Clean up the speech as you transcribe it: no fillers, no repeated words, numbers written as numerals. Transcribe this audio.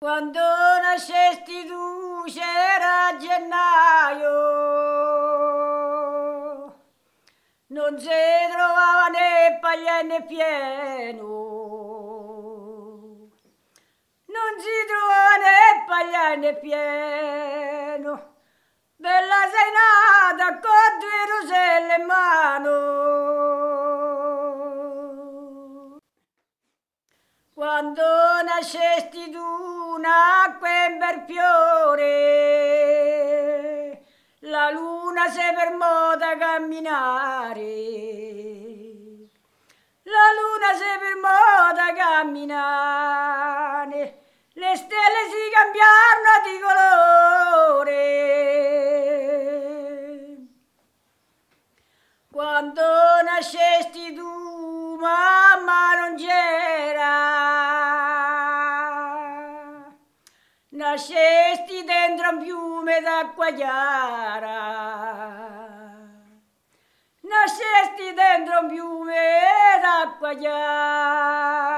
Quando nascesti tu c'era gennaio, non si trovava né paglia né pieno, non si trovava né paglia né pieno, bella sei nata con due roselle in mano. Quando nascesti tu nacque un bel fiore, la luna si fermò da camminare, la luna si fermò da camminare, le stelle si cambiarono di colore. Quando nascesti tu mamma non c'era, nascesti dentro un fiume d'acqua chiara, nascesti dentro un fiume d'acqua chiara.